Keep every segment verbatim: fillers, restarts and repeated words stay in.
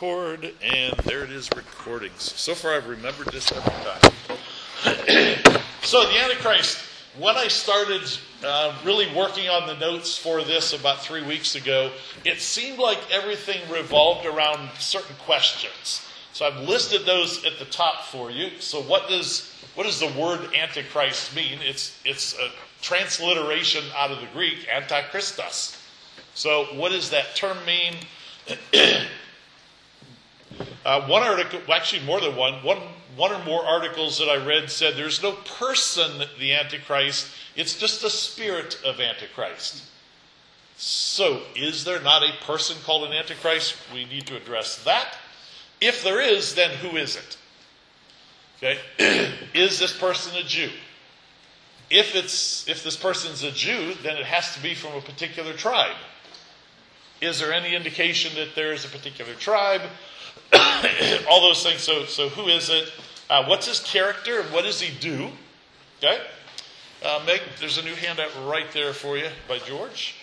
record, and there it is, recordings. So far I've remembered this every time. So the Antichrist, when I started uh, really working on the notes for this about three weeks ago, it seemed like everything revolved around certain questions. So I've listed those at the top for you. So what does what does the word Antichrist mean? It's it's a transliteration out of the Greek, Antichristos. So what does that term mean? uh, one article, well, actually more than one, one, one or more articles that I read said there's no person, the Antichrist, it's just a spirit of Antichrist. So is there not a person called an Antichrist? We need to address that. If there is, then who is it? Okay, is this person a Jew? If it's if this person's a Jew, then it has to be from a particular tribe. Is there any indication that there is a particular tribe? All those things. So, so who is it? Uh, what's his character? And what does he do? Okay. Uh, Meg, there's a new handout right there for you by George.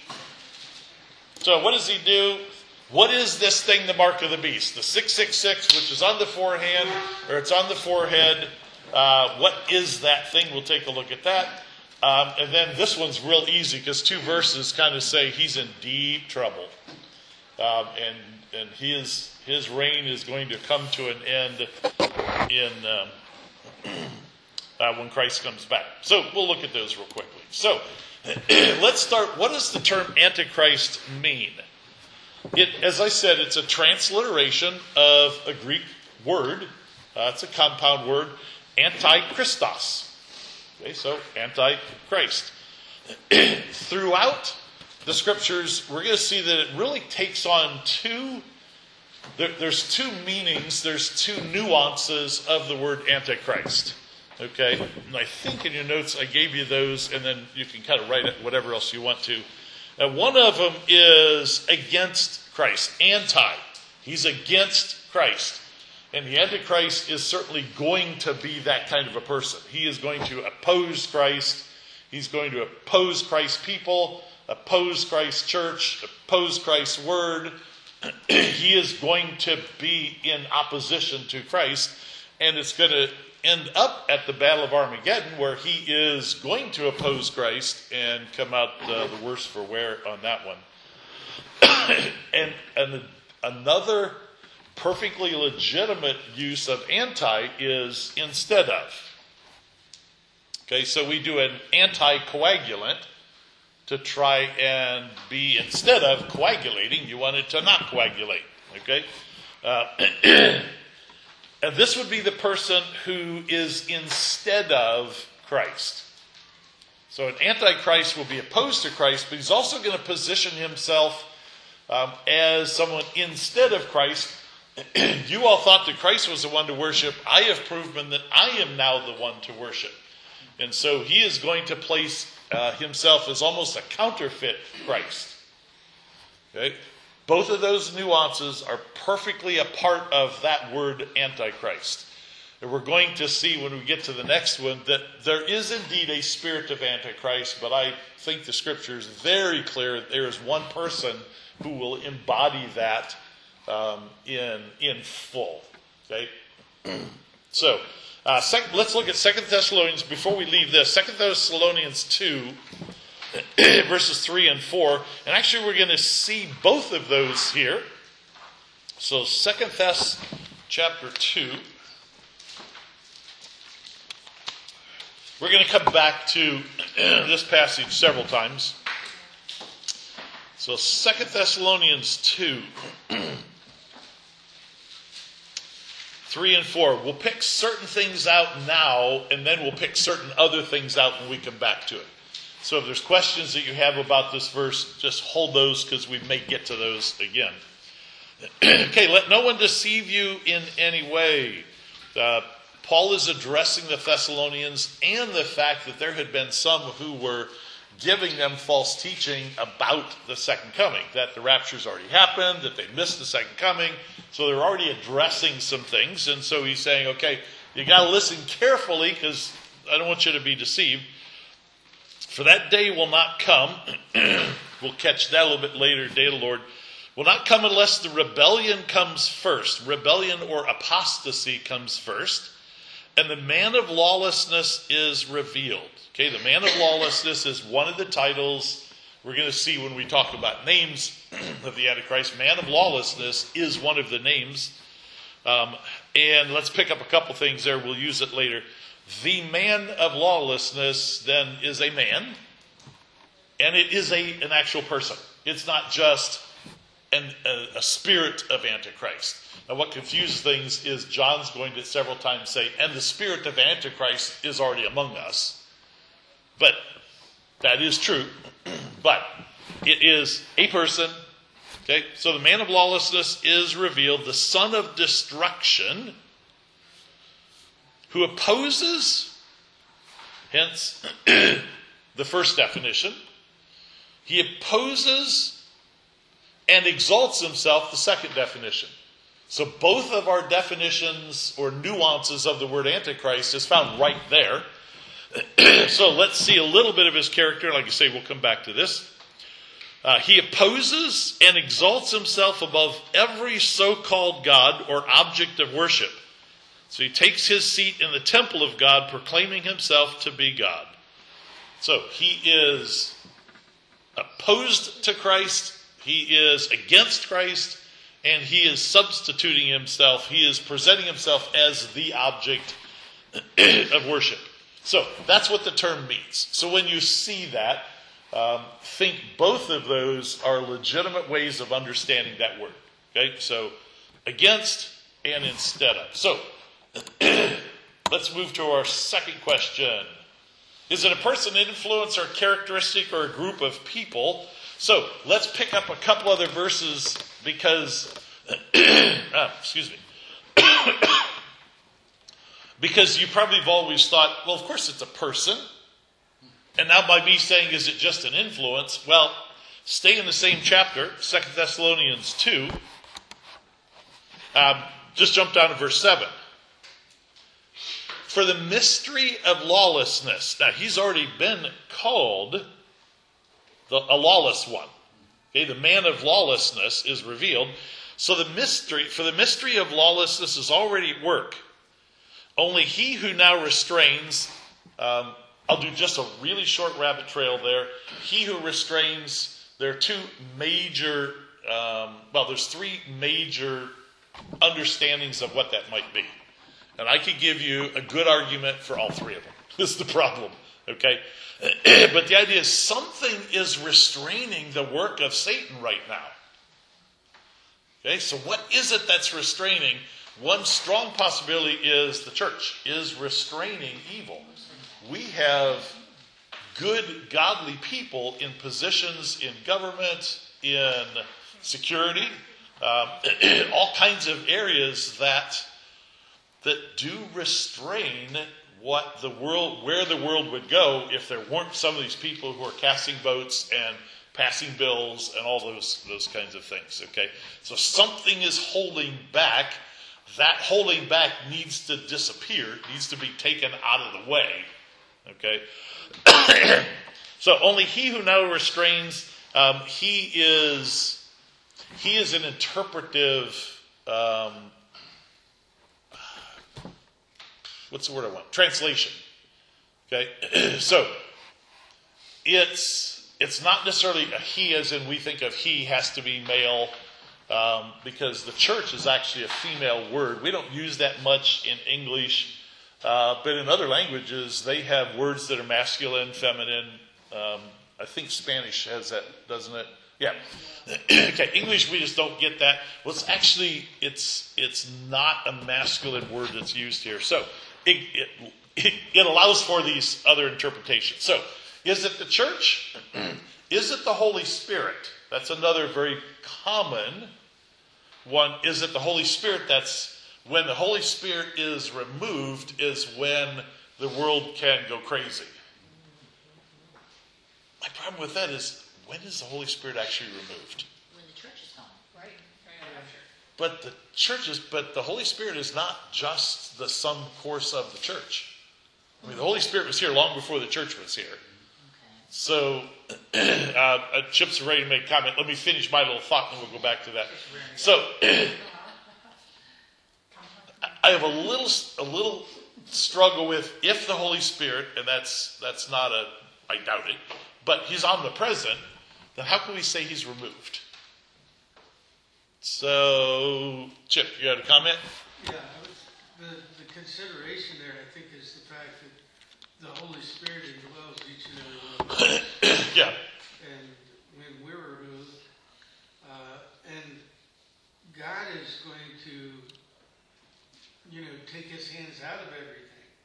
So, what does he do? What is this thing, the mark of the beast? The six six six, which is on the forehead, or it's on the forehead. Uh, what is that thing? We'll take a look at that. Um, and then this one's real easy because two verses kind of say he's in deep trouble. Um, and and his, his reign is going to come to an end in um, uh, when Christ comes back. So we'll look at those real quickly. So let's start. What does the term Antichrist mean? It, as I said, it's a transliteration of a Greek word. Uh, it's a compound word, Antichristos. Okay, so Antichrist. Throughout the scriptures, we're going to see that it really takes on two, there, there's two meanings, there's two nuances of the word Antichrist. Okay, and I think in your notes I gave you those, and then you can kind of write it whatever else you want to. Uh, one of them is against Christ, anti. He's against Christ. And the Antichrist is certainly going to be that kind of a person. He is going to oppose Christ. He's going to oppose Christ's people, oppose Christ's church, oppose Christ's word. He is going to be in opposition to Christ. And it's going to end up at the Battle of Armageddon, where he is going to oppose Christ and come out uh, the worse for wear on that one. and, and another perfectly legitimate use of anti is instead of. Okay, so we do an anticoagulant to try and be, instead of coagulating, you want it to not coagulate. Okay? Uh, and this would be the person who is instead of Christ. So an antichrist will be opposed to Christ, but he's also going to position himself um, as someone instead of Christ. You all thought that Christ was the one to worship. I have proven that I am now the one to worship. And so he is going to place uh, himself as almost a counterfeit Christ. Okay? Both of those nuances are perfectly a part of that word Antichrist. And we're going to see when we get to the next one that there is indeed a spirit of Antichrist, but I think the scripture is very clear that there is one person who will embody that um, in, in full. Okay? So, uh, second, let's look at Second Thessalonians, before we leave this, Second Thessalonians two, verses three and four. And actually we're going to see both of those here. So Second Thess chapter two. We're going to come back to this passage several times. So Second Thessalonians two, three and four. We'll pick certain things out now, and then we'll pick certain other things out when we come back to it. So if there's questions that you have about this verse, just hold those because we may get to those again. Okay, let no one deceive you in any way. Uh, Paul is addressing the Thessalonians and the fact that there had been some who were giving them false teaching about the second coming, that the rapture's already happened, that they missed the second coming. So they're already addressing some things. And so he's saying, okay, you got to listen carefully because I don't want you to be deceived. For that day will not come. We'll catch that a little bit later. Day of the Lord will not come unless the rebellion comes first. Rebellion or apostasy comes first. And the man of lawlessness is revealed. Okay, the man of lawlessness is one of the titles we're going to see when we talk about names of the Antichrist. Man of lawlessness is one of the names. Um, and let's pick up a couple things there. We'll use it later. The man of lawlessness then is a man. And it is a, an actual person. It's not just an, a, a spirit of Antichrist. Now what confuses things is John's going to several times say, and the spirit of Antichrist is already among us. But that is true. But it is a person. Okay, so the man of lawlessness is revealed, the son of destruction, who opposes, hence the first definition, he opposes and exalts himself, the second definition. So both of our definitions or nuances of the word Antichrist is found right there. So let's see a little bit of his character. Like I say, we'll come back to this. Uh, he opposes and exalts himself above every so-called God or object of worship. So he takes his seat in the temple of God, proclaiming himself to be God. So he is opposed to Christ, he is against Christ, and he is substituting himself. He is presenting himself as the object of worship. So that's what the term means. So when you see that, um, think both of those are legitimate ways of understanding that word. Okay, so against and instead of. So let's move to our second question. Is it a person, influence, or characteristic, or a group of people? So let's pick up a couple other verses because, ah, excuse me. Because you probably have always thought, well, of course it's a person. And now by me saying, is it just an influence? Well, stay in the same chapter, Second Thessalonians two. Um, just jump down to verse seven. For the mystery of lawlessness. Now, he's already been called the, a lawless one. Okay, the man of lawlessness is revealed. So the mystery, for the mystery of lawlessness is already at work. Only he who now restrains, um, I'll do just a really short rabbit trail there. He who restrains, there are two major, um, well, there's three major understandings of what that might be. And I could give you a good argument for all three of them. This is the problem, okay? But the idea is something is restraining the work of Satan right now. Okay, so what is it that's restraining? One strong possibility is the church is restraining evil. We have good, godly people in positions in government, in security, um, all kinds of areas that that do restrain what the world, where the world would go if there weren't some of these people who are casting votes and passing bills and all those those kinds of things. Okay, so something is holding back. That holding back needs to disappear, needs to be taken out of the way. Okay, so only he who now restrains, um, he is he is an interpretive. Um, what's the word I want? Translation. Okay, so it's it's not necessarily a he, as in we think of he has to be male. Um, because the church is actually a female word. We don't use that much in English, uh, but in other languages, they have words that are masculine, feminine. Um, I think Spanish has that, doesn't it? Yeah. Okay, English, we just don't get that. Well, it's actually, it's it's not a masculine word that's used here. So it, it, it, it allows for these other interpretations. So is it the church? Is it the Holy Spirit? That's another very common one. Is it the Holy Spirit? That's when the Holy Spirit is removed is when the world can go crazy. My problem with that is, when is the Holy Spirit actually removed? When the church is gone, right? But the church is, but the Holy Spirit is not just the sum course of the church. I mean, the Holy Spirit was here long before the church was here. So, uh, uh, Chip's ready to make a comment. Let me finish my little thought, and then we'll go back to that. So, I have a little, a little struggle with if the Holy Spirit, and that's that's not a, I doubt it, but he's omnipresent, then how can we say he's removed? So, Chip, you had a comment? Yeah, I was, the, the consideration there, I think, is the fact that the Holy Spirit indwells each and every one of us. Yeah. And when we're removed, uh, and God is going to, you know, take his hands out of everything.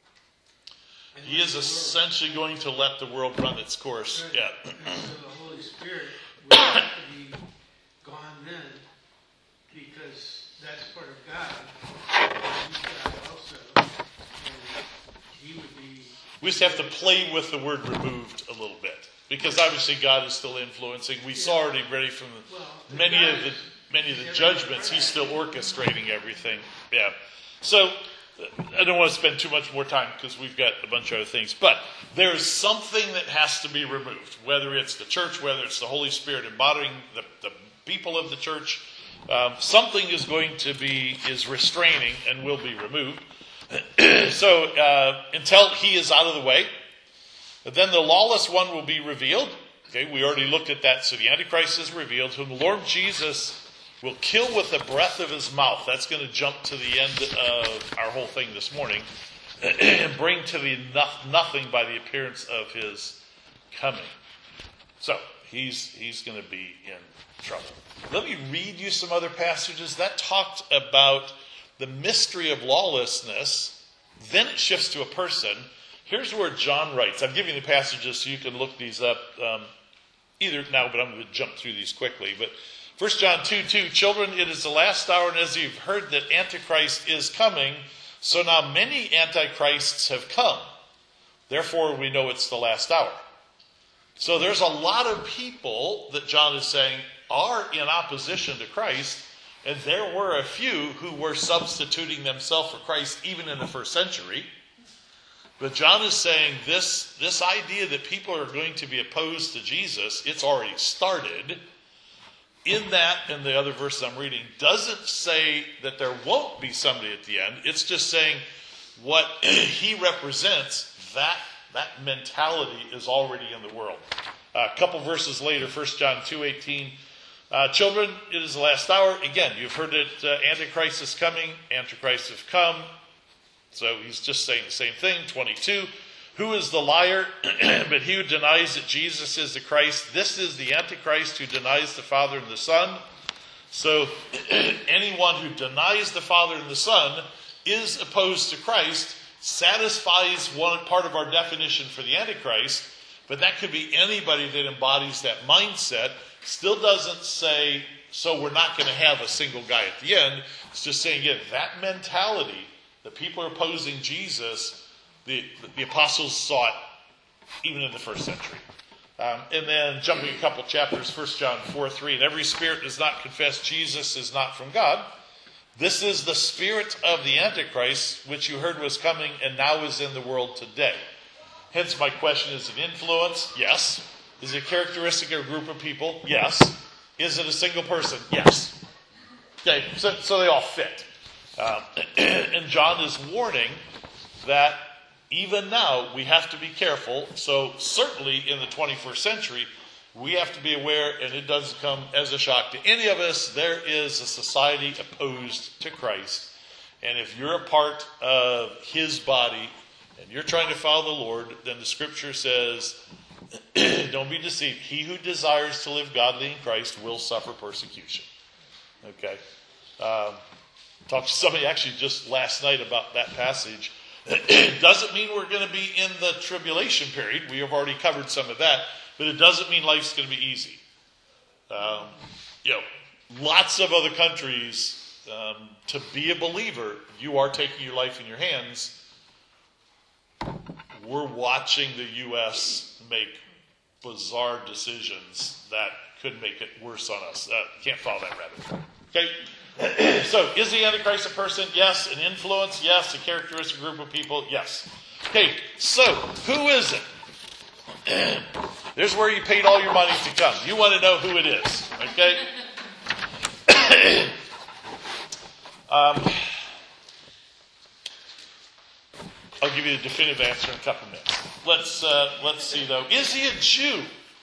And He is essentially going to let the world run its course. Right. Yeah. And so the Holy Spirit will have to be gone then, because that's part of God. And he's God also. And he would be... We just have to play with the word removed a little bit, because obviously God is still influencing. We saw already ready from the, Well, many God of the is- many of the judgments. He's still orchestrating everything. Yeah. So I don't want to spend too much more time because we've got a bunch of other things. But there's something that has to be removed, whether it's the church, whether it's the Holy Spirit embodying the, the people of the church. Um, something is going to be is restraining and will be removed. So uh, until he is out of the way, then the lawless one will be revealed. Okay, we already looked at that. So the Antichrist is revealed, whom the Lord Jesus will kill with the breath of his mouth. That's going to jump to the end of our whole thing this morning, and bring to the no- nothing by the appearance of his coming. So he's he's going to be in trouble. Let me read you some other passages that talked about the mystery of lawlessness. Then it shifts to a person. Here's where John writes. I'm giving you the passages so you can look these up um, either now, but I'm going to jump through these quickly. But First John two two, children, it is the last hour, and as you've heard that Antichrist is coming, so now many Antichrists have come. Therefore, we know it's the last hour. So there's a lot of people that John is saying are in opposition to Christ, and there were a few who were substituting themselves for Christ even in the first century. But John is saying this, this idea that people are going to be opposed to Jesus, it's already started. In that, and the other verse I'm reading, doesn't say that there won't be somebody at the end. It's just saying what he represents, that, that mentality is already in the world. Uh, a couple verses later, First John two eighteen, uh, children, it is the last hour. Again, you've heard it, uh, Antichrist is coming, Antichrist have come. So he's just saying the same thing. twenty-two, who is the liar? But he who denies that Jesus is the Christ. This is the Antichrist who denies the Father and the Son. So anyone who denies the Father and the Son is opposed to Christ, satisfies one part of our definition for the Antichrist, but that could be anybody that embodies that mindset. Still doesn't say, so we're not going to have a single guy at the end. It's just saying, again, that mentality that people are opposing Jesus, The, the apostles saw it even in the first century. Um, and then jumping a couple chapters, First John four three, and every spirit does not confess Jesus is not from God. This is the spirit of the Antichrist, which you heard was coming and now is in the world today. Hence my question, is it influence? Yes. Is it a characteristic of a group of people? Yes. Is it a single person? Yes. Okay, so, so they all fit. Um, and John is warning that even now, we have to be careful. So certainly in the twenty-first century, we have to be aware, and it doesn't come as a shock to any of us, there is a society opposed to Christ. And if you're a part of his body, and you're trying to follow the Lord, then the scripture says, don't be deceived. He who desires to live godly in Christ will suffer persecution. Okay. Um, talked to somebody actually just last night about that passage. It doesn't mean we're going to be in the tribulation period. We have already covered some of that. But it doesn't mean life's going to be easy. Um, you know, lots of other countries, um, to be a believer, you are taking your life in your hands. We're watching the U S make bizarre decisions that could make it worse on us. Uh, can't follow that rabbit trail. Okay? So, is the Antichrist a person? Yes. An influence? Yes. A characteristic group of people? Yes. Okay, so, who is it? There's where you paid all your money to come. You want to know who it is, okay? um, I'll give you a definitive answer in a couple minutes. Let's uh, let's see though. Is he a Jew?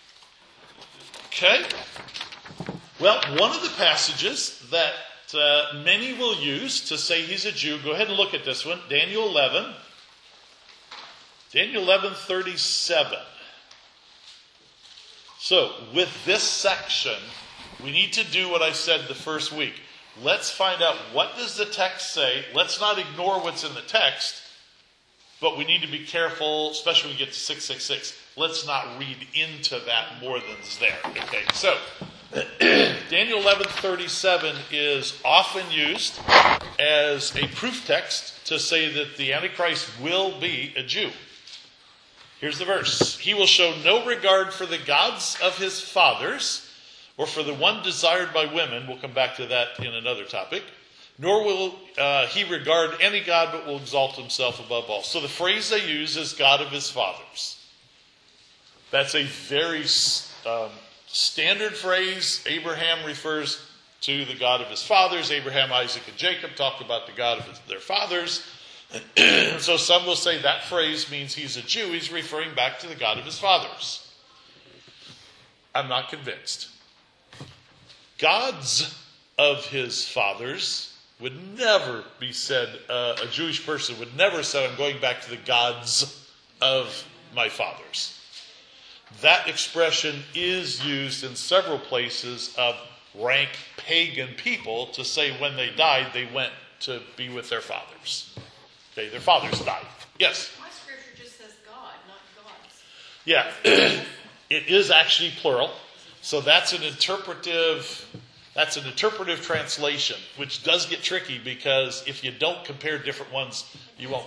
Okay. Well, one of the passages that uh, many will use to say he's a Jew. Go ahead and look at this one. Daniel eleven. Daniel eleven thirty-seven. So, with this section, we need to do what I said the first week. Let's find out what does the text say. Let's not ignore what's in the text, but we need to be careful, especially when we get to six six six. Let's not read into that more than's there. Okay, so Daniel eleven thirty-seven is often used as a proof text to say that the Antichrist will be a Jew. Here's the verse. He will show no regard for the gods of his fathers, or for the one desired by women. We'll come back to that in another topic. Nor will uh, he regard any god, but will exalt himself above all. So the phrase they use is God of his fathers. That's a very um, standard phrase. Abraham refers to the God of his fathers. Abraham, Isaac, and Jacob talk about the God of his, their fathers. So some will say that phrase means he's a Jew. He's referring back to the God of his fathers. I'm not convinced. Gods of his fathers would never be said, uh, a Jewish person would never say, I'm going back to the gods of my fathers. That expression is used in several places of rank pagan people to say when they died, they went to be with their fathers. Okay, their fathers died. Yes? My scripture just says God, not gods. Yeah, it is actually plural. So that's an interpretive, that's an interpretive translation, which does get tricky because if you don't compare different ones, you won't.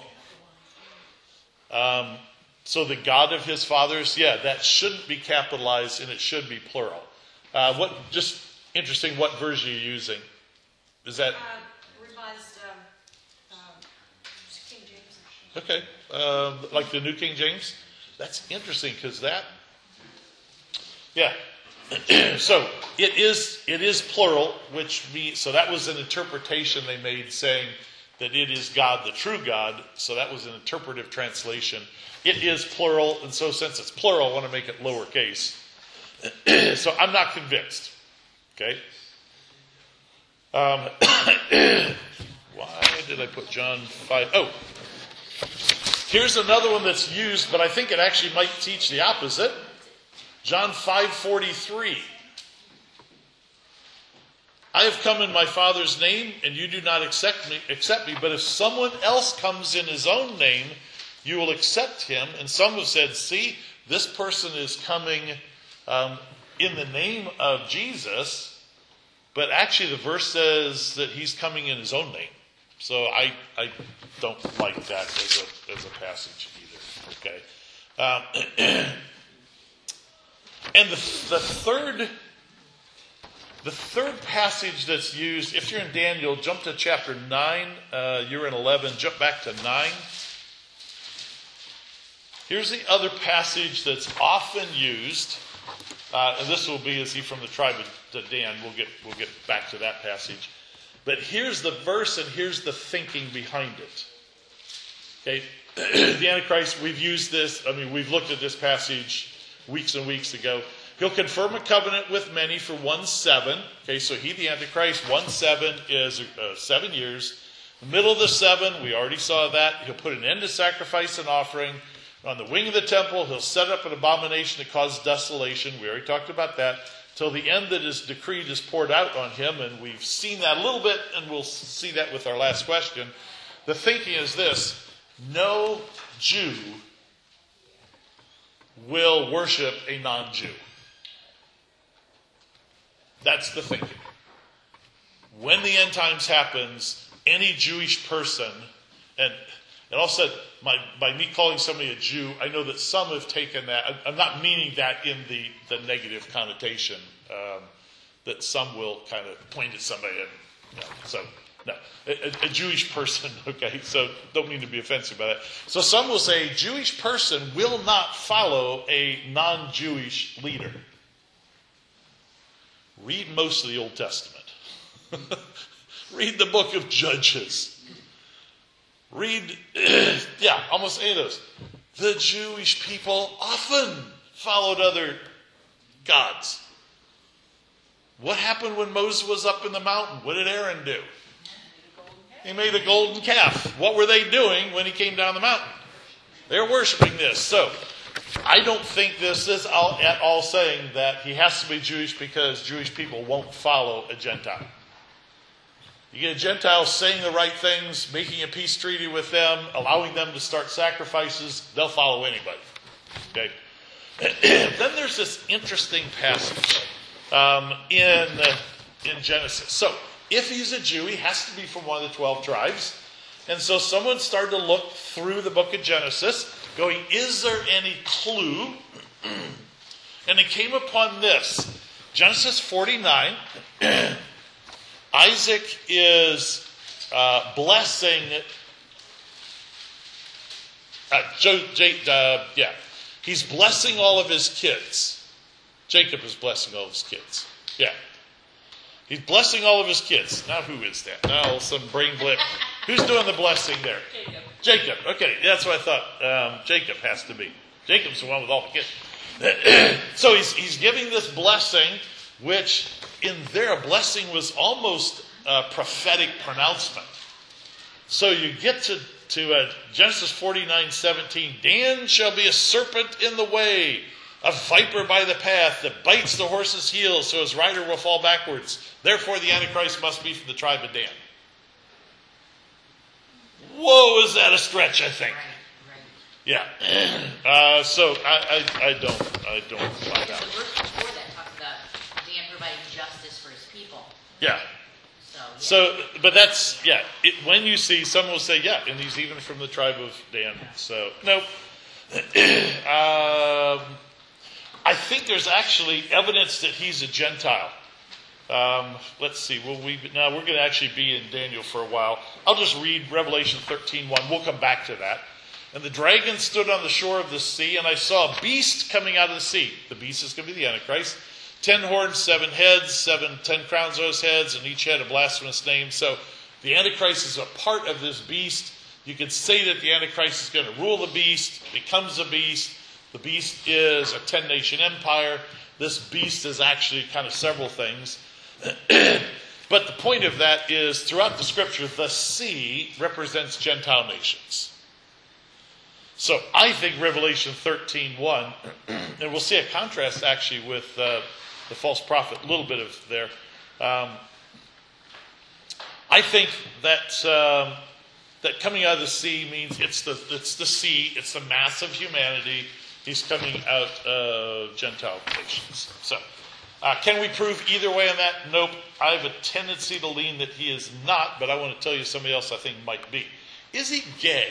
Um, so the God of his fathers, yeah, that shouldn't be capitalized and it should be plural. Uh, what? Just interesting. What version are you using? Is that? Uh, revised um, um, King James. Okay, uh, like the New King James? That's interesting because that, yeah. So it is it is plural, which means, so that was an interpretation they made saying that it is God, the true God. So that was an interpretive translation. It is plural, and so since it's plural, I want to make it lowercase. So I'm not convinced. Okay. Um, why did I put John five? Oh. Here's another one that's used, but I think it actually might teach the opposite. John five forty-three. I have come in my Father's name, and you do not accept me, accept me. But if someone else comes in his own name, you will accept him. And some have said, see, this person is coming um, in the name of Jesus. But actually the verse says that he's coming in his own name. So I, I don't like that as a, as a passage either. Okay. Um, and the, the third the third passage that's used, if you're in Daniel, jump to chapter nine. Uh, you're in eleven. Jump back to nine. Here's the other passage that's often used. Uh, and this will be, is he from the tribe of Dan? We'll get we'll get back to that passage. But here's the verse and here's the thinking behind it. Okay, the Antichrist, we've used this, I mean, we've looked at this passage weeks and weeks ago. He'll confirm a covenant with many for one seven. Okay, so he, the Antichrist, one seven is uh, seven years. The middle of the seven, we already saw that. He'll put an end to sacrifice and offering. On the wing of the temple, he'll set up an abomination to cause desolation. We already talked about that. Till the end that is decreed is poured out on him. And we've seen that a little bit, and we'll see that with our last question. The thinking is this: no Jew will worship a non-Jew. That's the thinking. When the end times happens, any Jewish person, and and also my, by me calling somebody a Jew, I know that some have taken that. I'm not meaning that in the, the negative connotation, um, that some will kind of point at somebody. And, you know, so No, a, a Jewish person, okay, so don't mean to be offensive by that. So some will say a Jewish person will not follow a non-Jewish leader. Read most of the Old Testament. Read the book of Judges. Read, yeah, almost any of those. The Jewish people often followed other gods. What happened when Moses was up in the mountain? What did Aaron do? He made a golden calf. What were they doing when he came down the mountain? They were worshiping this. So, I don't think this is all, at all saying that he has to be Jewish because Jewish people won't follow a Gentile. You get a Gentile saying the right things, making a peace treaty with them, allowing them to start sacrifices, they'll follow anybody. Okay. Then there's this interesting passage um, in, uh, in Genesis. So, if he's a Jew, he has to be from one of the twelve tribes. And so someone started to look through the book of Genesis, going, is there any clue? And they came upon this. Genesis forty-nine, Isaac is uh, blessing, uh, jo, J, uh, yeah, he's blessing all of his kids. Jacob is blessing all of his kids. Yeah. He's blessing all of his kids. Now who is that? Now some brain blip. Who's doing the blessing there? Jacob. Jacob. Okay, that's what I thought. Um, Jacob has to be. Jacob's the one with all the kids. So he's he's giving this blessing, which in there a blessing was almost a prophetic pronouncement. So you get to to uh, Genesis forty-nine seventeen. Dan shall be a serpent in the way, a viper by the path that bites the horse's heels so his rider will fall backwards. Therefore the Antichrist must be from the tribe of Dan. Whoa, is that a stretch, I think. Yeah. Uh, so I, I, I don't I don't buy that. The verse before that talks about Dan providing justice for his people. Yeah. So, yeah. So, but that's, yeah, it, when you see, some will say, yeah, and he's even from the tribe of Dan. So, no. um, I think there's actually evidence that he's a Gentile. Um, let's see. Will we? Now we're going to actually be in Daniel for a while. I'll just read Revelation thirteen one. We'll come back to that. And the dragon stood on the shore of the sea, and I saw a beast coming out of the sea. The beast is going to be the Antichrist. Ten horns, seven heads, seven, ten crowns on his heads, and each had a blasphemous name. So the Antichrist is a part of this beast. You could say that the Antichrist is going to rule the beast, becomes a beast. The beast is a ten-nation empire. This beast is actually kind of several things. But the point of that is, throughout the scripture, the sea represents Gentile nations. So I think Revelation thirteen one, and we'll see a contrast actually with uh, the false prophet, a little bit of there. Um, I think that um, that coming out of the sea means it's the it's the sea, it's the mass of humanity. He's coming out of Gentile nations. So, uh, can we prove either way on that? Nope. I have a tendency to lean that he is not, but I want to tell you somebody else I think might be. Is he gay?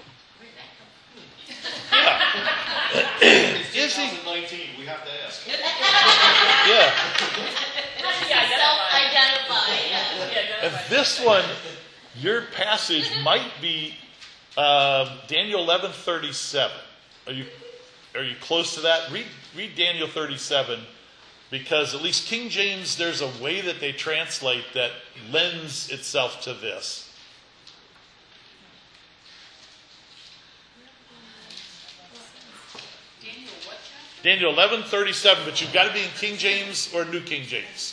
Yeah. Is he? twenty nineteen, we have to ask. Yeah. Self-identify. Yeah. And this one, your passage might be um, Daniel eleven thirty-seven. Are you are you close to that? Read read Daniel thirty-seven, because at least King James, there's a way that they translate that lends itself to this. Daniel what chapter? Daniel eleven thirty-seven, but you've got to be in King James or New King James.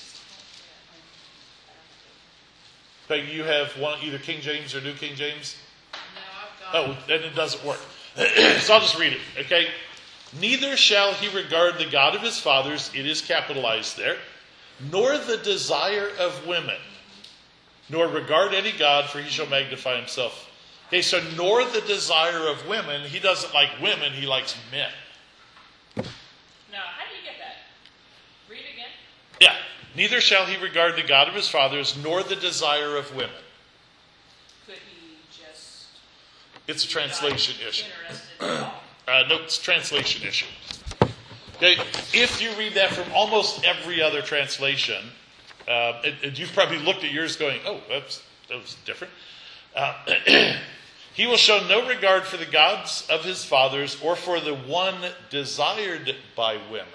Peggy, you have one, either King James or New King James? No, I've got. Oh, then it doesn't work. So I'll just read it, okay? Neither shall he regard the God of his fathers, it is capitalized there, nor the desire of women, nor regard any God, for he shall magnify himself. Okay, so nor the desire of women. He doesn't like women, he likes men. Now, how do you get that? Read again. Yeah. Neither shall he regard the God of his fathers, nor the desire of women. Could he just It's a translation not issue. interested at all? Uh, no, it's a translation issue. Okay, if you read that from almost every other translation, uh, and, and you've probably looked at yours going, oh, that's that was different. Uh, he will show no regard for the gods of his fathers or for the one desired by women.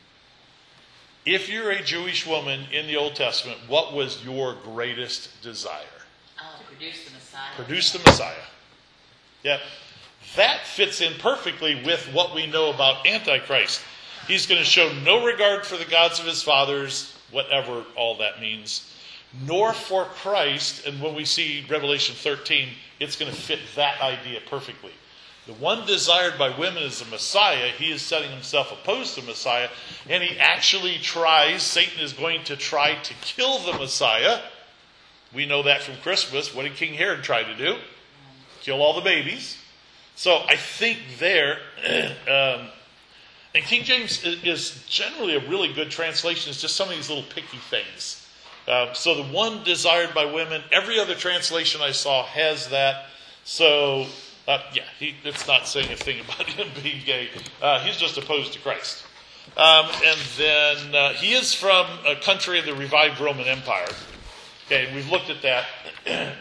If you're a Jewish woman in the Old Testament, what was your greatest desire? Oh, produce the Messiah. Produce the Messiah. Yep. That fits in perfectly with what we know about Antichrist. He's going to show no regard for the gods of his fathers, whatever all that means, nor for Christ. And when we see Revelation thirteen, it's going to fit that idea perfectly. The one desired by women is the Messiah. He is setting himself opposed to Messiah, and he actually tries, Satan is going to try to kill the Messiah. We know that from Christmas. What did King Herod try to do? Kill all the babies. So I think there, um, and King James is generally a really good translation. It's just some of these little picky things. Um, so the one desired by women, every other translation I saw has that. So, uh, yeah, he, it's not saying a thing about him being gay. Uh, he's just opposed to Christ. Um, and then uh, he is from a country of the revived Roman Empire. Okay, we've looked at that.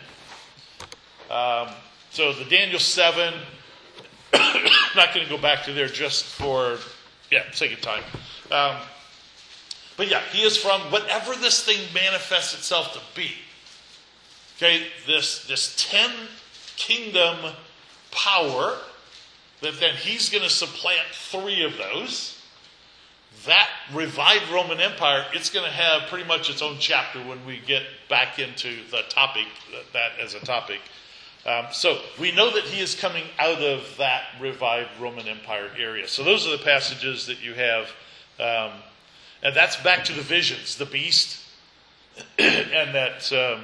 um, so the Daniel seven, I'm not going to go back to there just for, yeah, sake of time. Um, but yeah, he is from whatever this thing manifests itself to be. Okay, this, this ten kingdom power, that then he's going to supplant three of those. That revived Roman Empire, it's going to have pretty much its own chapter when we get back into the topic, that as a topic. Um, so we know that he is coming out of that revived Roman Empire area. So those are the passages that you have. Um, and that's back to the visions, the beast, and that um,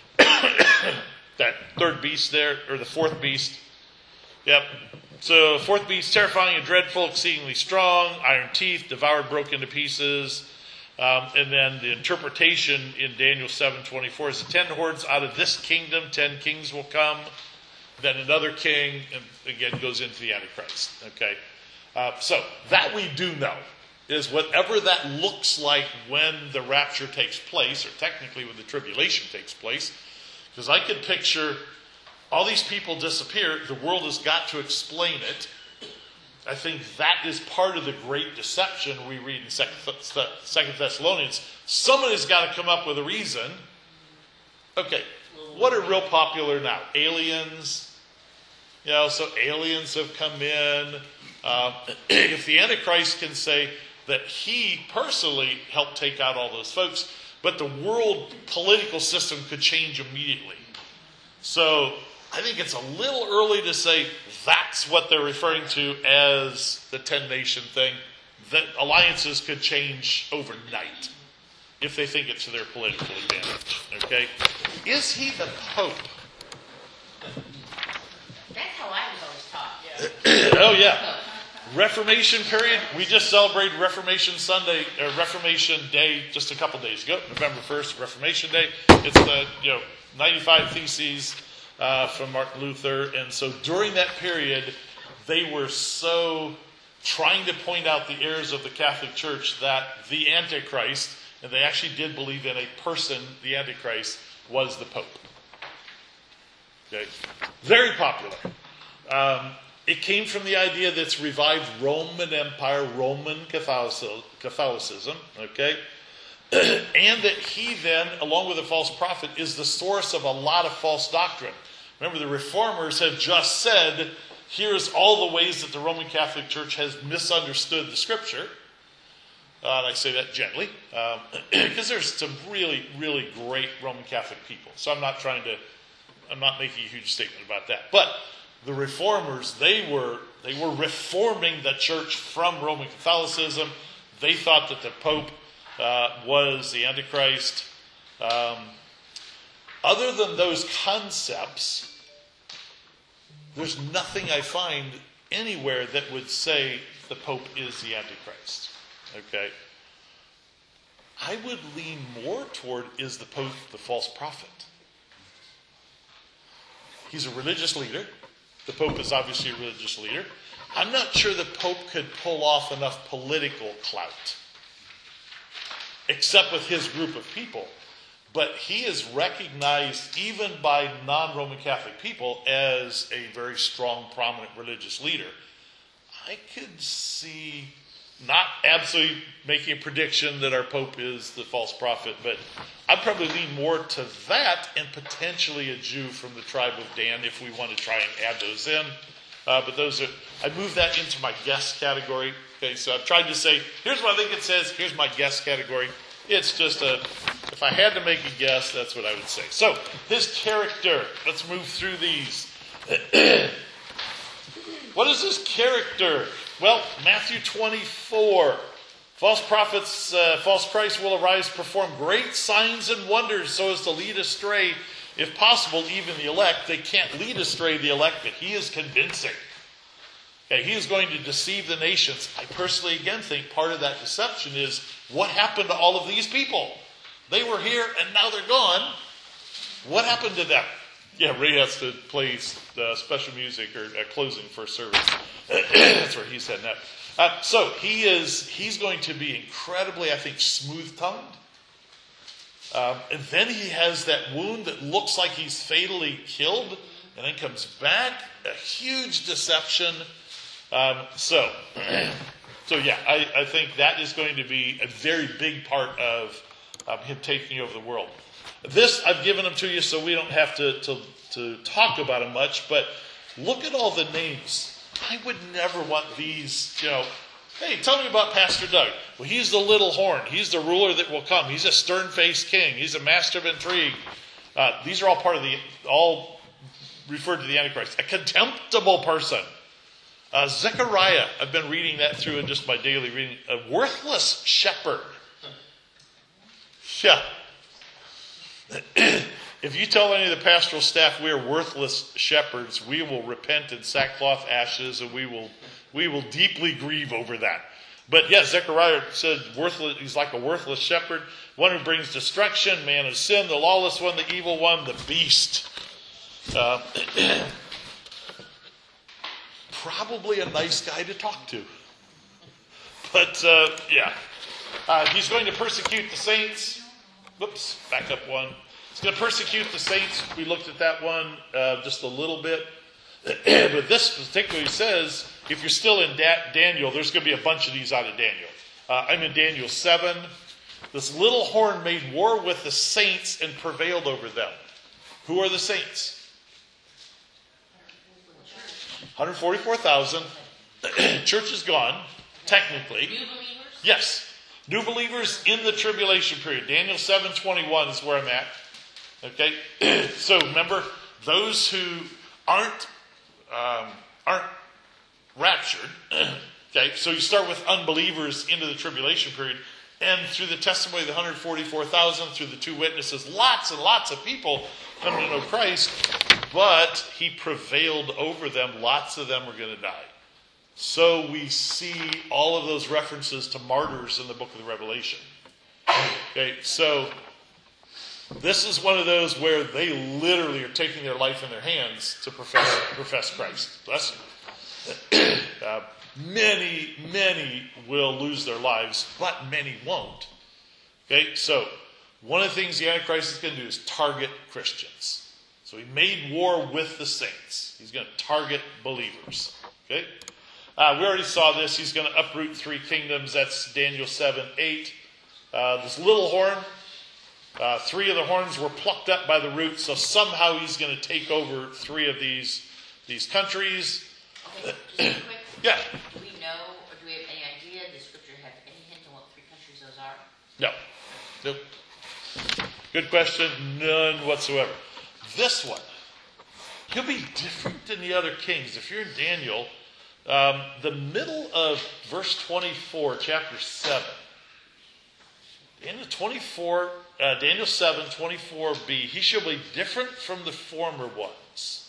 that third beast there, or the fourth beast. Yep. So, fourth beast, terrifying and dreadful, exceedingly strong, iron teeth, devoured, broke into pieces. Um, and then the interpretation in Daniel seven twenty-four is the ten hordes out of this kingdom, ten kings will come, then another king, and again goes into the Antichrist. Okay, uh, so that we do know is whatever that looks like when the rapture takes place, or technically when the tribulation takes place, because I could picture all these people disappear, the world has got to explain it. I think that is part of the great deception we read in Second Thessalonians. Somebody's got to come up with a reason. Okay, what are real popular now? Aliens. You know, so aliens have come in. Um, if the Antichrist can say that he personally helped take out all those folks, but the world political system could change immediately. So I think it's a little early to say that's what they're referring to as the ten-nation thing. That alliances could change overnight if they think it's to their political advantage. Okay? Is he the Pope? That's how I was always taught. Oh, yeah. Reformation period. We just celebrated Reformation Sunday, or Reformation Day just a couple days ago. November first, Reformation Day. It's the, you know, ninety-five Theses Uh, from Martin Luther. And so during that period, they were so trying to point out the errors of the Catholic Church that the Antichrist, and they actually did believe in a person, the Antichrist, was the Pope. Okay, very popular. Um, it came from the idea that it's revived Roman Empire, Roman Catholicism, okay? And that he then, along with a false prophet, is the source of a lot of false doctrine. Remember, the reformers have just said, here's all the ways that the Roman Catholic Church has misunderstood the Scripture. Uh, and I say that gently, um, because there's some really, really great Roman Catholic people. So I'm not trying to, I'm not making a huge statement about that. But the reformers, they were, they were reforming the church from Roman Catholicism. They thought that the Pope Uh, was the Antichrist. Um, other than those concepts, there's nothing I find anywhere that would say the Pope is the Antichrist. Okay? I would lean more toward, is the Pope the false prophet? He's a religious leader. The Pope is obviously a religious leader. I'm not sure the Pope could pull off enough political clout, except with his group of people. but he is recognized even by non-Roman Catholic people as a very strong, prominent religious leader. I could see, not absolutely making a prediction that our Pope is the false prophet, but I'd probably lean more to that and potentially a Jew from the tribe of Dan if we want to try and add those in. Uh, but those are, I moved that into my guess category. Okay, so I've tried to say, here's what I think it says, here's my guess category. It's just a, if I had to make a guess, that's what I would say. So, his character, let's move through these. What is his character? Well, Matthew twenty-four. False prophets, uh, false Christ will arise, perform great signs and wonders so as to lead astray, if possible, even the elect. They can't lead astray the elect, but he is convincing. Okay, he is going to deceive the nations. I personally, again, think part of that deception is what happened to all of these people? They were here and now they're gone. What happened to them? Yeah, Ray has to play uh, special music or uh, closing for service. That's where he's heading up. Uh, so he is, he's going to be incredibly, I think, smooth-tongued. Um, and then he has that wound that looks like he's fatally killed and then comes back. A huge deception. Um, so, so yeah, I, I think that is going to be a very big part of um, him taking over the world. This, I've given them to you so we don't have to, to, to talk about them much, but look at all the names. I would never want these, you know, hey, tell me about Pastor Doug. Well, he's the little horn. He's the ruler that will come. He's a stern-faced king. He's a master of intrigue. Uh, these are all part of the, all referred to the Antichrist. A contemptible person. Uh, Zechariah, I've been reading that through in just my daily reading. A worthless shepherd. Yeah. If you tell any of the pastoral staff we are worthless shepherds, we will repent in sackcloth, ashes, and we will we will deeply grieve over that. But yes, Zechariah said worthless. He's like a worthless shepherd, one who brings destruction, man of sin, the lawless one, the evil one, the beast. Uh, probably a nice guy to talk to. But uh, yeah, uh, he's going to persecute the saints. Whoops, back up one. He's going to persecute the saints. We looked at that one uh, just a little bit. But this particularly says, if you're still in da- Daniel, there's going to be a bunch of these out of Daniel. Uh, I'm in Daniel seven. This little horn made war with the saints and prevailed over them. Who are the saints? one hundred forty-four thousand. Church is gone, technically. New believers? Yes. New believers in the tribulation period. Daniel seven twenty-one is where I'm at. Okay? So remember, those who aren't um, aren't raptured. Okay? So you start with unbelievers into the tribulation period. And through the testimony of the one hundred forty-four thousand, through the two witnesses, lots and lots of people come to know Christ. But he prevailed over them. Lots of them are going to die. So we see all of those references to martyrs in the book of the Revelation. Okay, so this is one of those where they literally are taking their life in their hands to profess, profess Christ. Bless you. Uh, many, many will lose their lives, but many won't. Okay, so one of the things the Antichrist is going to do is target Christians. So he made war with the saints. He's going to target believers. Okay? Uh, we already saw this. He's going to uproot three kingdoms. That's Daniel seven eight. Uh, this little horn, uh, three of the horns were plucked up by the roots, so somehow he's going to take over three of these, these countries. Okay, just real quick. Yeah. Do we know, or do we have any idea, does Scripture have any hint on what three countries those are? No. Nope. Good question. None whatsoever. This one, he'll be different than the other kings. If you're in Daniel, um, the middle of verse twenty-four, chapter seven. Daniel twenty-four, uh, Daniel seven, twenty-four b. He shall be different from the former ones.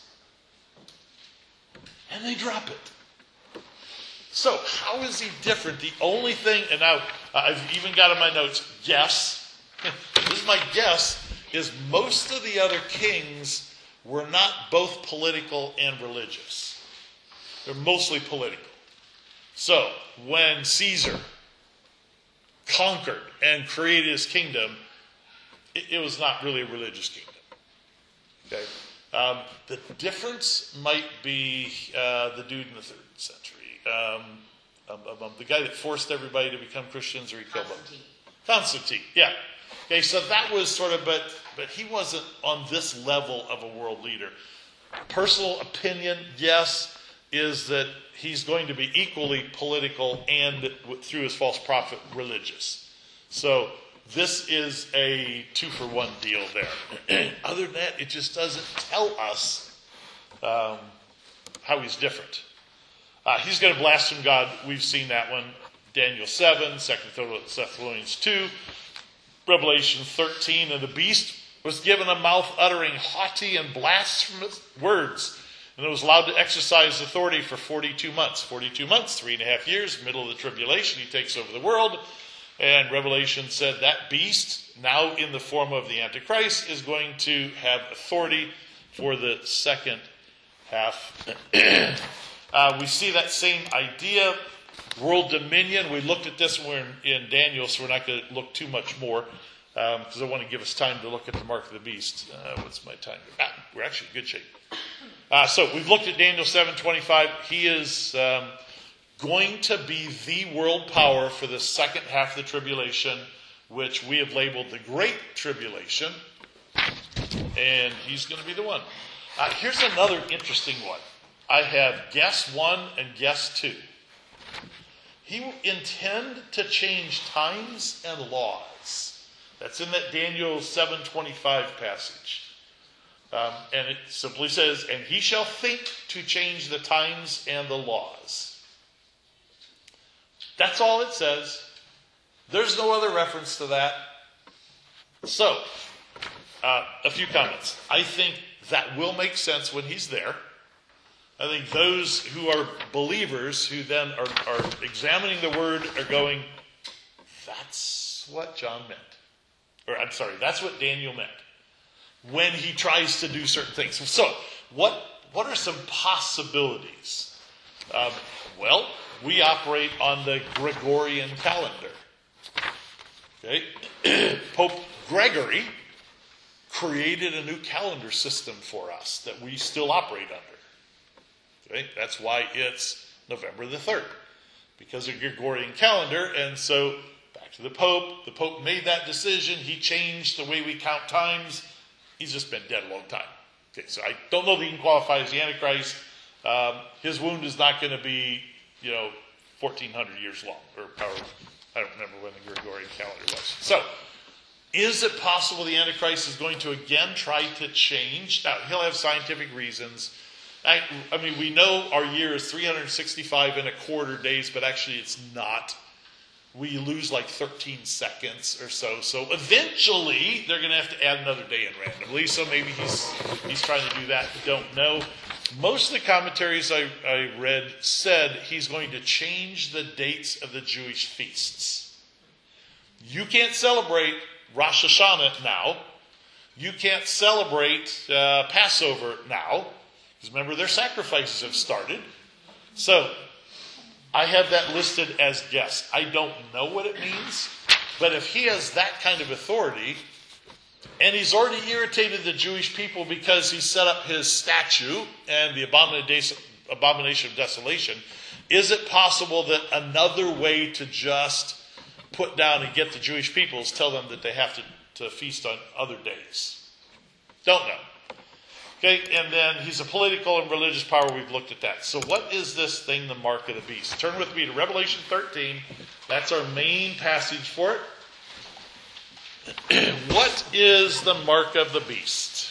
And they drop it. So, how is he different? The only thing, and now I've even got in my notes, guess. This is my guess. Is most of the other kings were not both political and religious. They're mostly political. So, when Caesar conquered and created his kingdom, it, it was not really a religious kingdom. Okay, um, the difference might be uh, the dude in the third century, um, um, um, the guy that forced everybody to become Christians, or he killed them. Constantine. Constantine, yeah. Okay, so that was sort of, but but he wasn't on this level of a world leader. Personal opinion, yes, is that he's going to be equally political and, through his false prophet, religious. So this is a two-for-one deal there. Other than that, it just doesn't tell us um, how he's different. Uh, he's going to blaspheme God. We've seen that one. Daniel seven, Second Thessalonians two, Revelation thirteen. And the beast was given a mouth uttering haughty and blasphemous words, and it was allowed to exercise authority for forty-two months. forty-two months, three and a half years, middle of the tribulation, he takes over the world. And Revelation said that beast, now in the form of the Antichrist, is going to have authority for the second half. uh, we see that same idea, world dominion. We looked at this when we were in, in Daniel, so we're not going to look too much more, because um, I want to give us time to look at the mark of the beast. Uh, what's my time? Ah, we're actually in good shape. Uh, so we've looked at Daniel seven twenty-five. He is um, going to be the world power for the second half of the tribulation, which we have labeled the Great Tribulation. And he's going to be the one. Uh, here's another interesting one. I have guess one and guess two. He will intend to change times and laws. That's in that Daniel seven twenty-five passage. Um, and it simply says, and he shall think to change the times and the laws. That's all it says. There's no other reference to that. So, uh, a few comments. I think that will make sense when he's there. I think those who are believers who then are, are examining the word are going, that's what John meant. Or I'm sorry, that's what Daniel meant when he tries to do certain things. So, what, what are some possibilities? Um, well, we operate on the Gregorian calendar. Okay? Pope Gregory created a new calendar system for us that we still operate under. Okay? That's why it's November the third, because of Gregorian calendar. And so, back to the Pope. The Pope made that decision. He changed the way we count times. He's just been dead a long time. Okay, so I don't know that he can qualify as the Antichrist. Um, his wound is not going to be, you know, fourteen hundred years long, or however, I don't remember when the Gregorian calendar was. So, is it possible the Antichrist is going to again try to change? Now, he'll have scientific reasons. I, I mean, we know our year is three hundred sixty-five and a quarter days, but actually it's not. We lose like thirteen seconds or so. So eventually they're going to have to add another day in randomly. So maybe he's he's trying to do that. Don't know. Most of the commentaries I, I read said he's going to change the dates of the Jewish feasts. You can't celebrate Rosh Hashanah now. You can't celebrate uh, Passover now. Because remember, their sacrifices have started. So I have that listed as guess. I don't know what it means, but if he has that kind of authority, and he's already irritated the Jewish people because he set up his statue and the abomination of desolation, is it possible that another way to just put down and get the Jewish people is tell them that they have to, to feast on other days? Don't know. Okay, and then he's a political and religious power. We've looked at that. So what is this thing, the mark of the beast? Turn with me to Revelation thirteen. That's our main passage for it. What is the mark of the beast?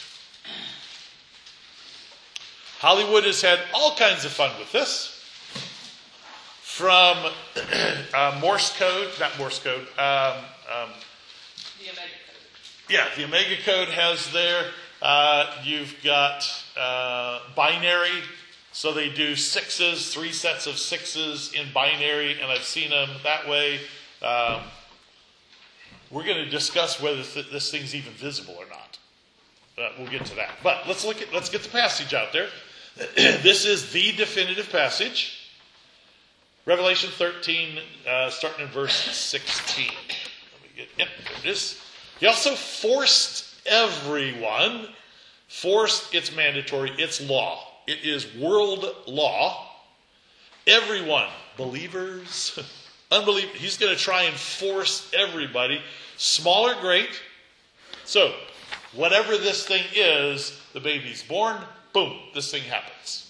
Hollywood has had all kinds of fun with this. From uh, Morse code, not Morse code. Um, um, The Omega Code. Yeah, the Omega Code has their... Uh, you've got uh, binary, so they do sixes, three sets of sixes in binary, and I've seen them that way. Um, we're going to discuss whether th- this thing's even visible or not. Uh, we'll get to that. But let's look at let's get the passage out there. This is the definitive passage. Revelation thirteen, uh, starting in verse sixteen. Let me get, yep, there it is. He also forced everyone. Forced, it's mandatory, it's law. It is world law. Everyone, believers, unbelievers, he's going to try and force everybody, small or great. So, whatever this thing is, the baby's born, boom, this thing happens.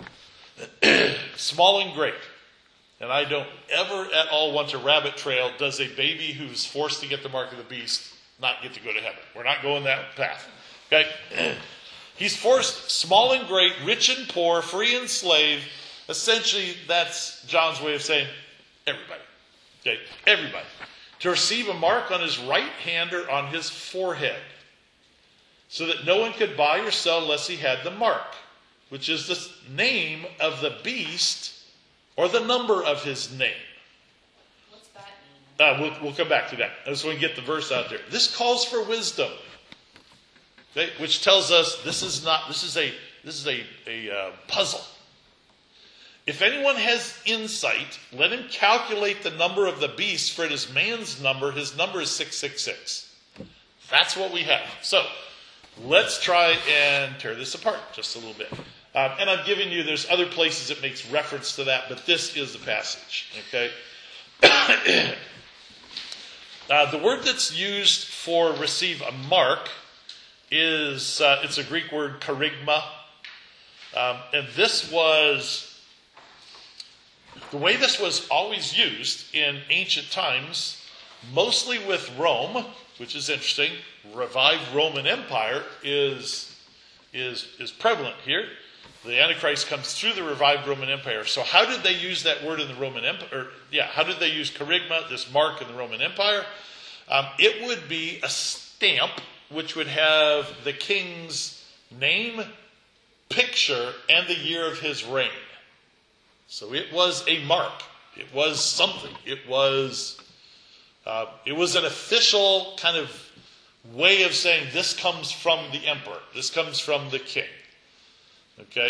Small and great. And I don't ever at all want to rabbit trail, does a baby who's forced to get the mark of the beast not get to go to heaven? We're not going that path. Okay? He's forced small and great, rich and poor, free and slave. Essentially, that's John's way of saying everybody. Okay? Everybody. To receive a mark on his right hand or on his forehead, so that no one could buy or sell unless he had the mark, which is the name of the beast or the number of his name. What's that mean? Uh, we'll, we'll come back to that. I just want to get the verse out there. This calls for wisdom, okay, which tells us this is not. This is a this is a a uh, puzzle. If anyone has insight, let him calculate the number of the beast, for it is man's number. His number is six six six. That's what we have. So let's try and tear this apart just a little bit. Um, and I've given you, there's other places it makes reference to that, but this is the passage. Okay. uh, the word that's used for receive a mark is, uh, it's a Greek word, charigma. Um, and this was, the way this was always used in ancient times, mostly with Rome, which is interesting. Revived Roman Empire is, is, is prevalent here. The Antichrist comes through the revived Roman Empire. So how did they use that word in the Roman Empire? Yeah, how did they use charigma, this mark in the Roman Empire? Um, it would be a stamp which would have the king's name, picture, and the year of his reign. So it was a mark. It was something. It was, uh, it was an official kind of way of saying this comes from the emperor. This comes from the king. Okay?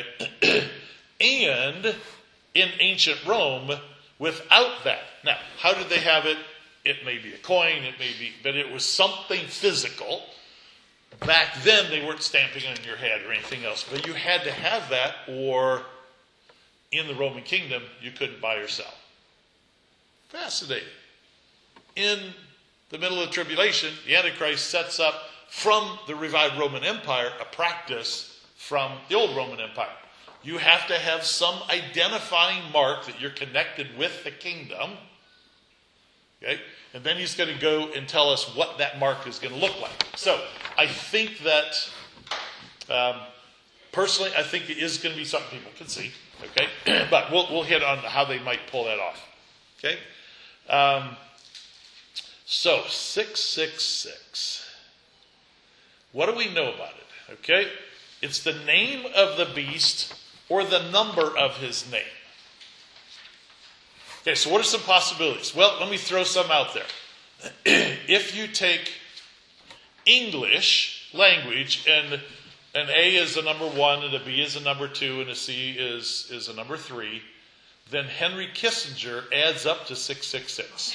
And in ancient Rome, without that. Now, how did they have it? It may be a coin, it may be, but it was something physical. Back then, they weren't stamping on your head or anything else. But you had to have that, or in the Roman kingdom, you couldn't buy or sell. Fascinating. In the middle of the tribulation, the Antichrist sets up from the revived Roman Empire a practice from the old Roman Empire. You have to have some identifying mark that you're connected with the kingdom. Okay? And then he's going to go and tell us what that mark is going to look like. So, I think that, um, personally, I think it is going to be something people can see. Okay? But we'll, we'll hit on how they might pull that off. Okay? Um, so, six six six. What do we know about it? Okay? It's the name of the beast or the number of his name. Okay, so what are some possibilities? Well, let me throw some out there. If you take English language, and an A is a number one, and a B is a number two, and a C is, is a number three, then Henry Kissinger adds up to six six six.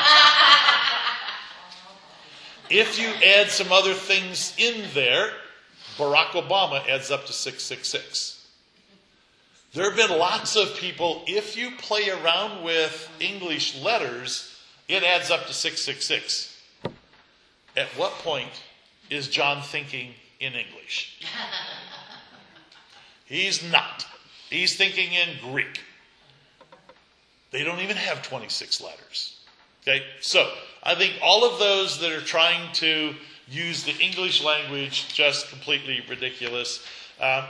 If you add some other things in there, Barack Obama adds up to six six six. There have been lots of people, if you play around with English letters, it adds up to six six six. At what point is John thinking in English? He's not. He's thinking in Greek. They don't even have twenty-six letters. Okay? So, I think all of those that are trying to use the English language, just completely ridiculous. Um,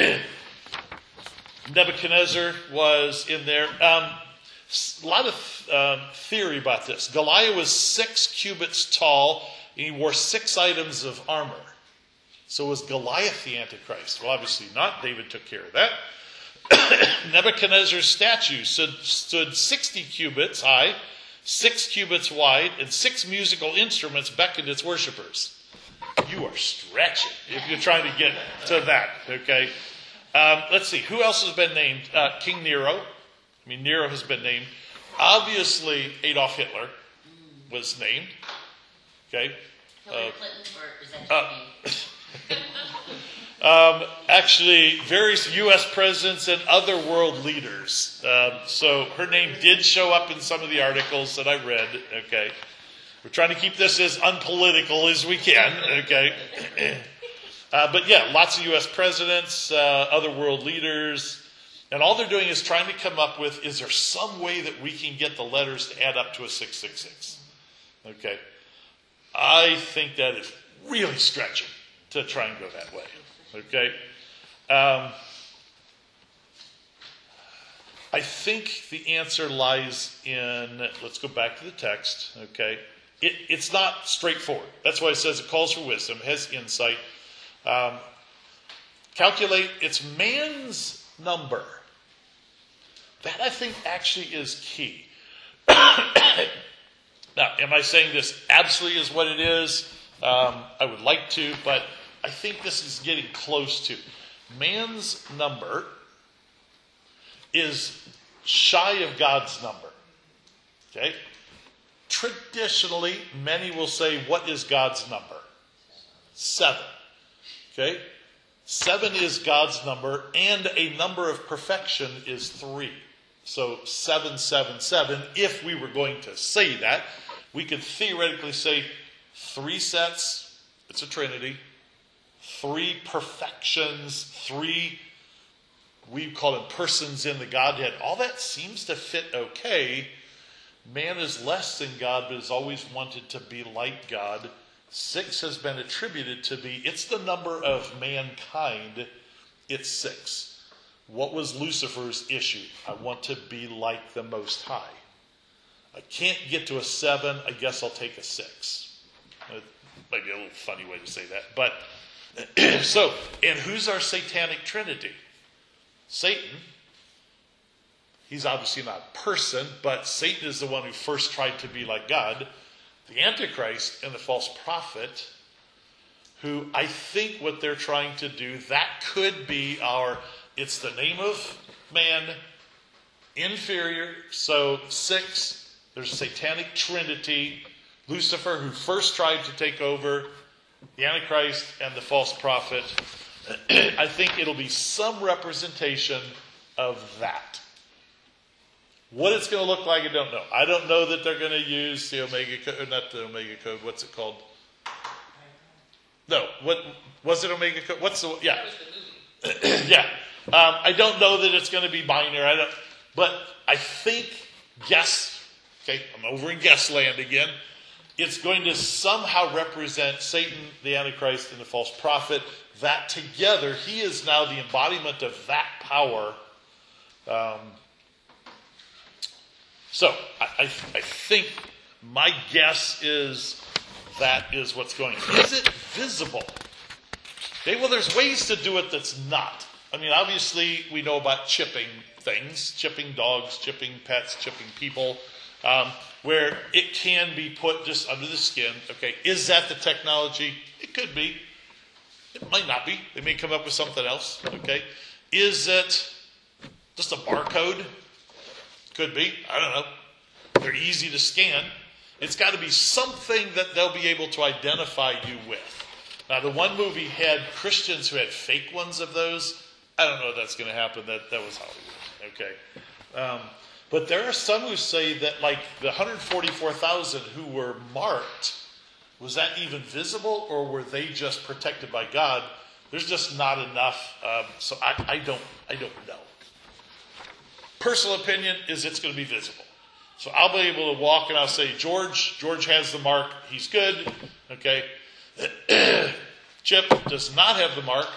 Nebuchadnezzar was in there. Um, a lot of um, theory about this. Goliath was six cubits tall, and he wore six items of armor. So was Goliath the Antichrist? Well, obviously not. David took care of that. Nebuchadnezzar's statue stood, stood sixty cubits high, six cubits wide, and six musical instruments beckoned its worshipers. You are stretching if you're trying to get to that, okay? Um, let's see, who else has been named? Uh, King Nero. I mean, Nero has been named. Obviously, Adolf Hitler was named. Okay? Hillary Uh, Clinton, or is that uh, just me? Um, actually, various U S presidents and other world leaders. Um, so her name did show up in some of the articles that I read. Okay, we're trying to keep this as unpolitical as we can. Okay, uh, but yeah, lots of U S presidents, uh, other world leaders, and all they're doing is trying to come up with: is there some way that we can get the letters to add up to a six six six? Okay, I think that is really stretching to try and go that way. Okay. Um, I think the answer lies in, let's go back to the text. Okay. It, it's not straightforward. That's why it says it calls for wisdom, has insight. Um, calculate its man's number. That I think actually is key. Now, am I saying this absolutely is what it is? Um, I would like to, but I think this is getting close to. Man's number is shy of God's number. Okay? Traditionally, many will say, what is God's number? Seven. Okay? Seven is God's number, and a number of perfection is three. So seven, seven, seven. If we were going to say that, we could theoretically say three sets, it's a trinity. Three perfections, three, we call them persons in the Godhead. All that seems to fit okay. Man is less than God, but has always wanted to be like God. Six has been attributed to be, it's the number of mankind. It's six. What was Lucifer's issue? I want to be like the Most High. I can't get to a seven, I guess I'll take a six. It might be a little funny way to say that, but so, and who's our satanic trinity? Satan. He's obviously not a person, but Satan is the one who first tried to be like God. The Antichrist and the false prophet, who I think what they're trying to do, that could be our, it's the name of man, inferior. So six, there's a satanic trinity. Lucifer, who first tried to take over, the Antichrist and the false prophet. I think it'll be some representation of that. What it's going to look like, I don't know. I don't know that they're going to use the Omega Code, not the Omega Code, what's it called? No, what was it Omega Code? What's the, yeah. yeah. Um, I don't know that it's going to be binary, I don't, but I think, guess, okay, I'm over in guess land again. It's going to somehow represent Satan, the Antichrist, and the false prophet. That together, he is now the embodiment of that power. Um, so, I, I, I think my guess is that is what's going on. Is it visible? Okay, well, there's ways to do it that's not. I mean, obviously, we know about chipping things, chipping dogs, chipping pets, chipping people. Um, where it can be put just under the skin. Okay, is that the technology? It could be. It might not be. They may come up with something else. Okay, is it just a barcode? Could be. I don't know. They're easy to scan. It's got to be something that they'll be able to identify you with. Now, the one movie had Christians who had fake ones of those. I don't know if that's going to happen. That that was Hollywood. Okay. Um, But there are some who say that, like, the one hundred forty-four thousand who were marked, was that even visible, or were they just protected by God? There's just not enough. Um, so I, I don't, I don't know. Personal opinion is it's going to be visible. So I'll be able to walk and I'll say, George, George has the mark. He's good. Okay. Chip does not have the mark.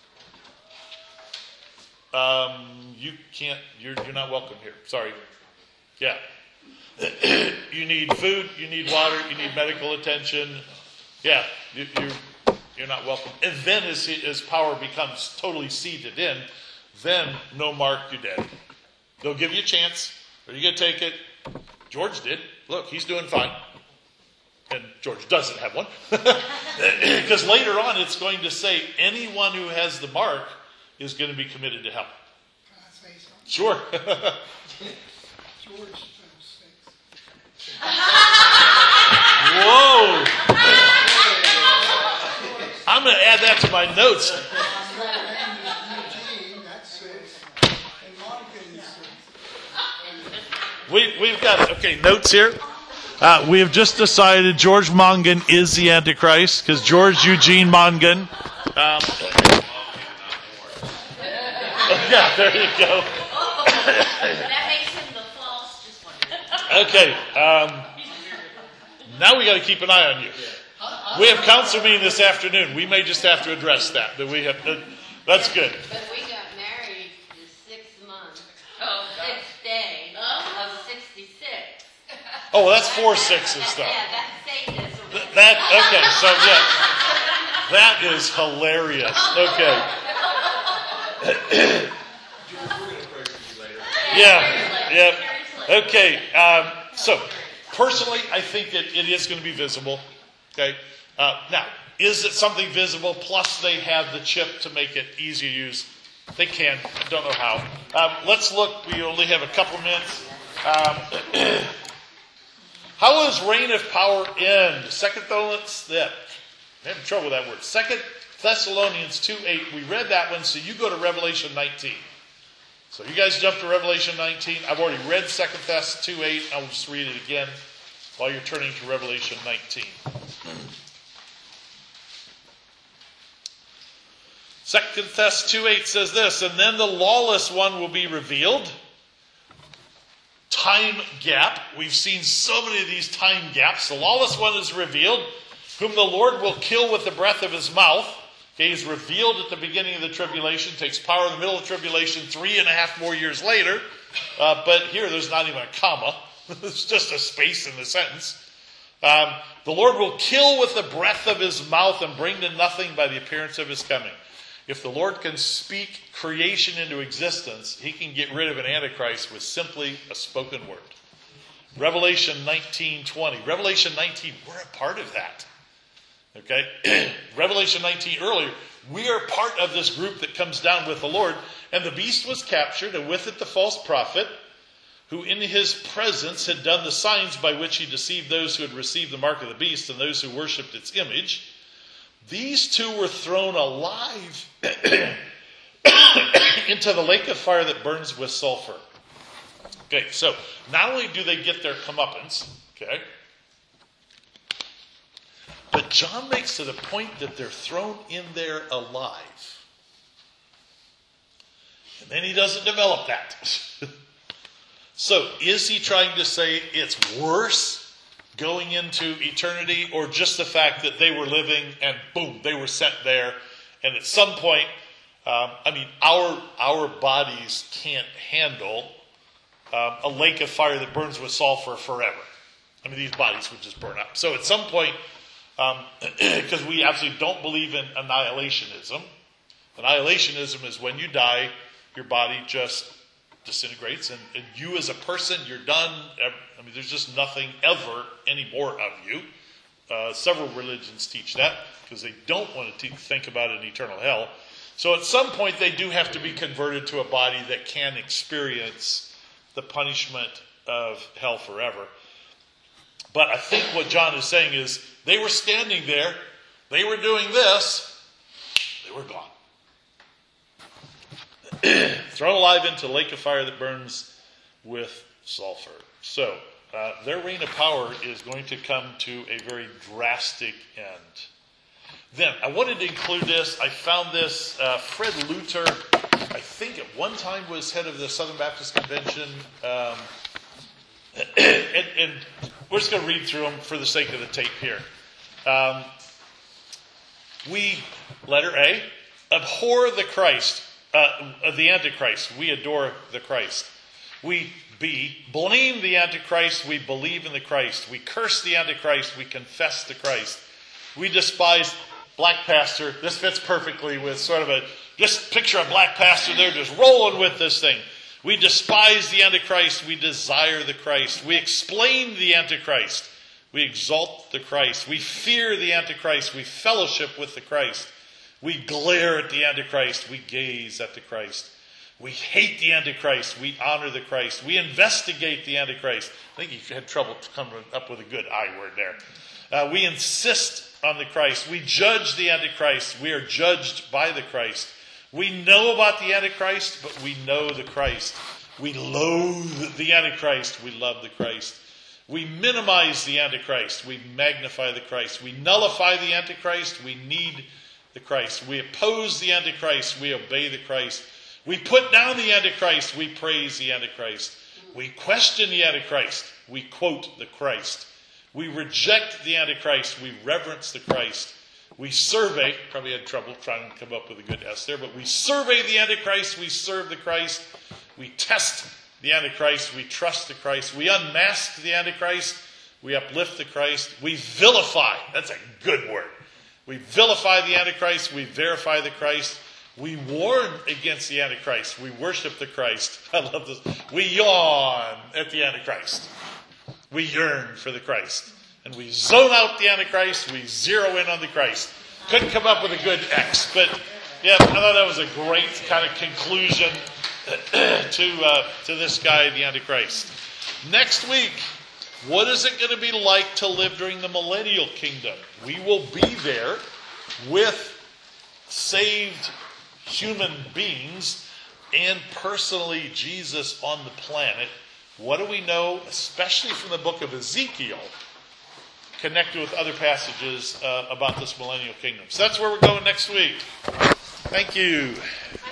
Um, you can't, you're, you're not welcome here. Sorry. Yeah. You need food, you need water, you need medical attention. Yeah, you, you're, you're not welcome. And then as, he, as power becomes totally seated in, then no mark, you're dead. They'll give you a chance. Are you going to take it? George did. Look, he's doing fine. And George doesn't have one. Because later on it's going to say anyone who has the mark is going to be committed to hell. Can I say something? Sure. George times six. Whoa. going to add that to my notes. Eugene, that's six. And Monken's We, we've got, okay, notes here. Uh, we have just decided George Mongan is the Antichrist because George Eugene Mongan. Um, yeah, there you go. That makes him the false, just one. Okay, um, now we got to keep an eye on you. We have council meeting this afternoon. We may just have to address that. That we have. Uh, that's good. But we got married the sixth month, Oh, sixth day of sixty-six. Oh, well, that's four sixes though. Yeah, that's Satanism. Th- That okay? So yeah, that is hilarious. Okay. Yeah. Yeah. Okay. Um, so personally, I think that it is going to be visible. Okay. Uh, now, is it something visible? Plus, they have the chip to make it easy to use. They can. I don't know how. Um, let's look. We only have a couple minutes. Um, how does reign of power end? Second Thessalonians. Yeah, I'm having trouble with that word. Second Thessalonians two eight. We read that one, so you go to Revelation nineteen. So you guys jump to Revelation nineteen. I've already read Second Thessalonians two eight. I'll just read it again while you're turning to Revelation nineteen. Second Thessalonians two eight says this, and then the lawless one will be revealed. Time gap. We've seen so many of these time gaps. The lawless one is revealed, whom the Lord will kill with the breath of his mouth. Okay, he's revealed at the beginning of the tribulation, takes power in the middle of the tribulation, three and a half more years later. Uh, but here, there's not even a comma. It's just a space in the sentence. Um, the Lord will kill with the breath of his mouth and bring to nothing by the appearance of his coming. If the Lord can speak creation into existence, he can get rid of an Antichrist with simply a spoken word. Revelation nineteen twenty. Revelation nineteen, we're a part of that. Okay? Revelation nineteen earlier, we are part of this group that comes down with the Lord. And the beast was captured, and with it the false prophet, who in his presence had done the signs by which he deceived those who had received the mark of the beast and those who worshipped its image. These two were thrown alive into the lake of fire that burns with sulfur. Okay, so not only do they get their comeuppance, okay, but John makes it a point that they're thrown in there alive. And then he doesn't develop that. So is he trying to say it's worse going into eternity, or just the fact that they were living and boom, they were sent there, and at some point, um, I mean, our our bodies can't handle um, a lake of fire that burns with sulfur forever. I mean, these bodies would just burn up. So at some point, because um, we absolutely don't believe in annihilationism. Annihilationism is when you die, your body just disintegrates, and, and you as a person, you're done. I mean, there's just nothing ever anymore of you. Uh, several religions teach that because they don't want to te- think about an eternal hell. So at some point, they do have to be converted to a body that can experience the punishment of hell forever. But I think what John is saying is they were standing there, they were doing this, they were gone. Thrown alive into a lake of fire that burns with sulfur. So, uh, their reign of power is going to come to a very drastic end. Then, I wanted to include this. I found this. Uh, Fred Luther, I think at one time was head of the Southern Baptist Convention. Um, and, and we're just going to read through them for the sake of the tape here. Um, we, letter A, abhor the Christ. Uh, the Antichrist. We adore the Christ. We, B, blame the Antichrist. We believe in the Christ. We curse the Antichrist. We confess the Christ. We despise black pastor. This fits perfectly with sort of a, just picture a black pastor there just rolling with this thing. We despise the Antichrist. We desire the Christ. We explain the Antichrist. We exalt the Christ. We fear the Antichrist. We fellowship with the Christ. We glare at the Antichrist. We gaze at the Christ. We hate the Antichrist. We honor the Christ. We investigate the Antichrist. I think you had trouble coming up with a good I word there. Uh, we insist on the Christ. We judge the Antichrist. We are judged by the Christ. We know about the Antichrist, but we know the Christ. We loathe the Antichrist. We love the Christ. We minimize the Antichrist. We magnify the Christ. We nullify the Antichrist. We need the Christ. We oppose the Antichrist. We obey the Christ. We put down the Antichrist. We praise the Antichrist. We question the Antichrist. We quote the Christ. We reject the Antichrist. We reverence the Christ. We survey, probably had trouble trying to come up with a good S there, but we survey the Antichrist. We serve the Christ. We test the Antichrist. We trust the Christ. We unmask the Antichrist. We uplift the Christ. We vilify. That's a good word. We vilify the Antichrist. We verify the Christ. We warn against the Antichrist. We worship the Christ. I love this. We yawn at the Antichrist. We yearn for the Christ. And we zone out the Antichrist. We zero in on the Christ. Couldn't come up with a good X, but yeah, I thought that was a great kind of conclusion to uh, to this guy, the Antichrist. Next week, what is it going to be like to live during the millennial kingdom? We will be there with saved human beings and personally Jesus on the planet. What do we know, especially from the book of Ezekiel, connected with other passages uh, about this millennial kingdom? So that's where we're going next week. Thank you.